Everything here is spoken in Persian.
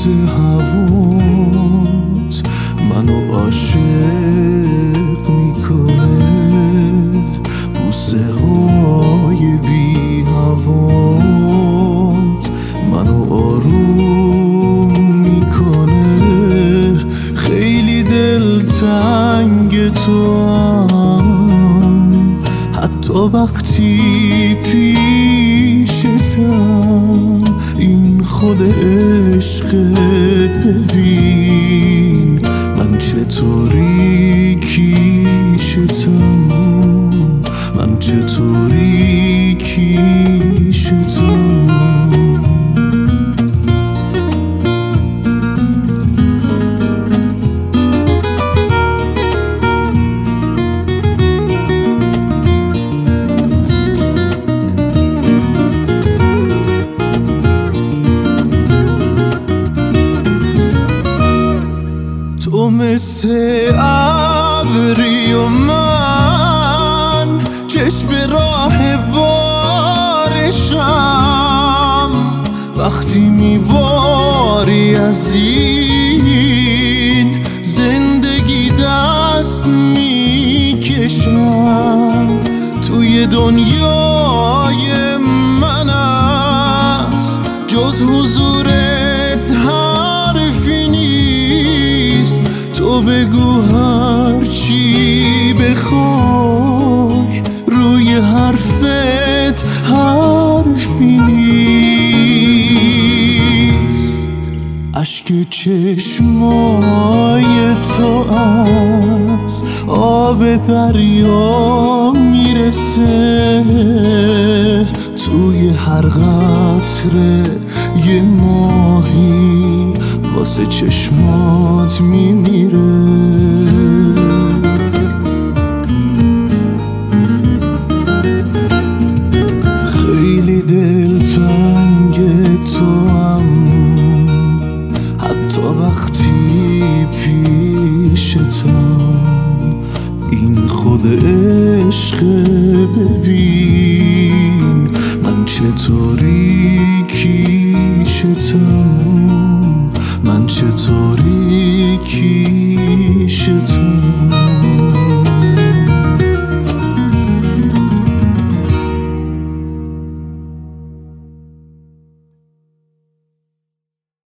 بوس هوات منو عاشق میکنه، بوسه های بی هوات منو آروم میکنه. خیلی دلتنگ تو هم، حتی وقتی پیشتم. این خود عشق، ببین من چطوری کیشتم، من چطوری کیشتم. تو مثل ابری و من چشم راه بارشم، وقتی میباری از این زندگی دست میکشم. توی دنیای من است جز حضورت حرفی نیست. تو بگو هر چی بخوای، روی حرفت حرفی نیست. اشک چشمای تو از آب دریا میرسه، توی هر قطره یه ماهی واسه چشمات میمیره. خیلی دلتنگ تو هم، حتی وقتی پیشتم. این خود عشق، ببین من چطوری کیشتم، من چطوری کیشتم.